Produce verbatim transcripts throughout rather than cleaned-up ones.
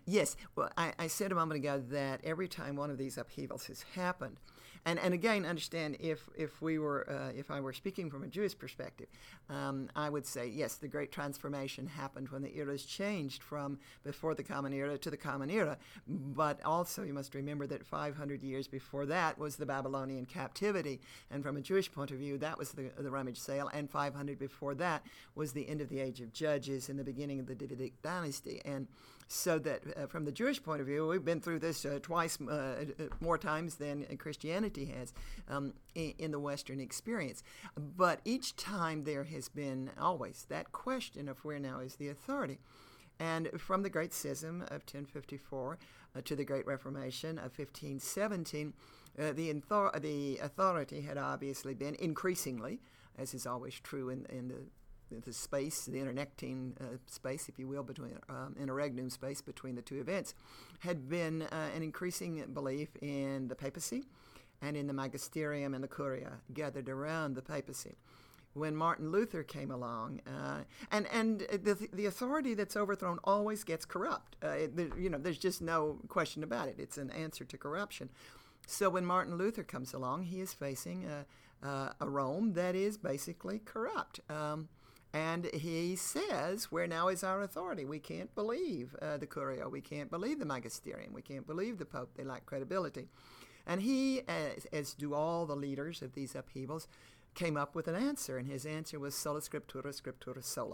Yes, well, I, I said a moment ago that every time one of these upheavals has happened, and, and again, understand if if we were uh, if I were speaking from a Jewish perspective, um, I would say yes, the Great Transformation happened when the eras changed from before the Common Era to the Common Era. But also, you must remember that five hundred years before that was the Babylonian captivity, and from a Jewish point of view, that was the the rummage sale, and five hundred before that was the end of the age of Judges and the beginning of the Davidic dynasty, and so that uh, from the Jewish point of view, we've been through this uh, twice uh, more times than Christianity has um, in, in the Western experience. But each time there has been always that question of where now is the authority. And from the Great Schism of ten fifty-four uh, to the Great Reformation of fifteen seventeen, uh, the, author- the authority had obviously been increasingly, as is always true in, in the the space, the internecine uh, space, if you will, between um, interregnum space between the two events, had been uh, an increasing belief in the papacy and in the magisterium and the curia gathered around the papacy. When Martin Luther came along, uh, and and the the authority that's overthrown always gets corrupt. Uh, it, you know, there's just no question about it. It's an answer to corruption. So when Martin Luther comes along, he is facing a, uh, a Rome that is basically corrupt. Um, And he says, where now is our authority? We can't believe uh, the Curia. We can't believe the Magisterium. We can't believe the Pope. They lack credibility. And he, as, as do all the leaders of these upheavals, came up with an answer. And his answer was sola scriptura, scriptura sola.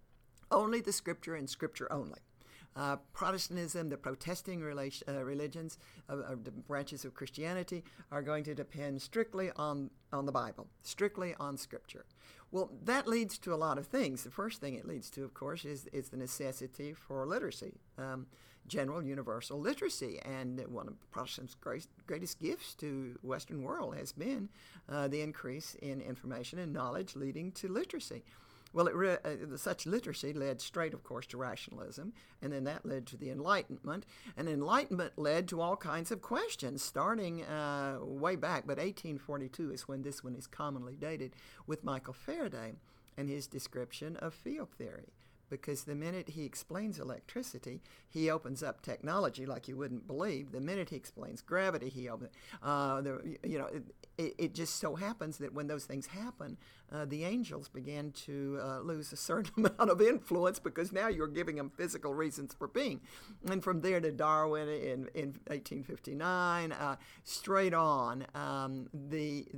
Only the Scripture and Scripture only. Uh, Protestantism, the protesting relation, uh, religions, uh, uh, the branches of Christianity are going to depend strictly on, on the Bible, strictly on Scripture. Well, that leads to a lot of things. The first thing it leads to, of course, is, is the necessity for literacy, um, general universal literacy. And one of Protestants' great, greatest gifts to the Western world has been uh, the increase in information and knowledge leading to literacy. Well, it re- uh, such literacy led straight, of course, to rationalism, and then that led to the Enlightenment, and Enlightenment led to all kinds of questions, starting uh, way back, but eighteen forty-two is when this one is commonly dated, with Michael Faraday and his description of field theory. Because the minute he explains electricity, he opens up technology like you wouldn't believe. The minute he explains gravity, he opens. Uh, the, you know, it, it just so happens that when those things happen, uh, the angels began to uh, lose a certain amount of influence because now you're giving them physical reasons for being. And from there to Darwin in in eighteen fifty-nine, uh, straight on, um, the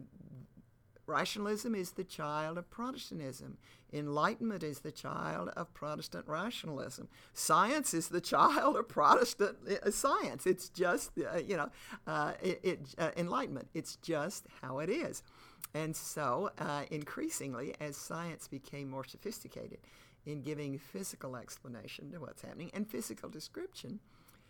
rationalism is the child of Protestantism. Enlightenment is the child of Protestant rationalism. Science is the child of Protestant uh, science. It's just, uh, you know, uh, it, it uh, Enlightenment. It's just how it is. And so, uh, increasingly, as science became more sophisticated in giving physical explanation to what's happening and physical description,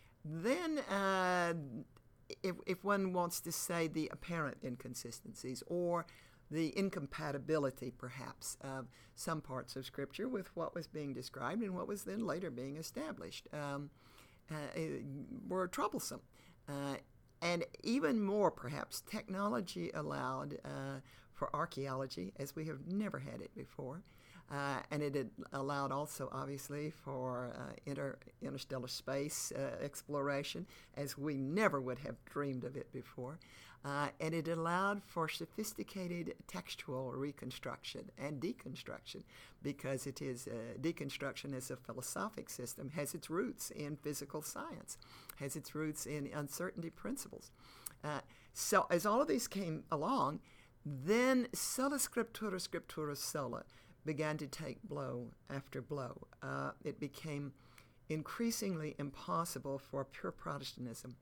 then uh, if, if one wants to say the apparent inconsistencies or the incompatibility, perhaps, of some parts of Scripture with what was being described and what was then later being established, um, uh, were troublesome. Uh, and even more, perhaps, technology allowed uh, for archaeology, as we have never had it before. Uh, and it had allowed also, obviously, for uh, inter, interstellar space uh, exploration, as we never would have dreamed of it before. Uh, and it allowed for sophisticated textual reconstruction and deconstruction, because it is uh, deconstruction as a philosophic system has its roots in physical science, has its roots in uncertainty principles. Uh, so as all of these came along, then sola scriptura, scriptura sola began to take blow after blow. Uh, it became increasingly impossible for pure Protestantism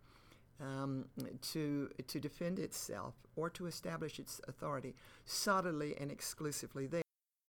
um, to to defend itself or to establish its authority solidly and exclusively there.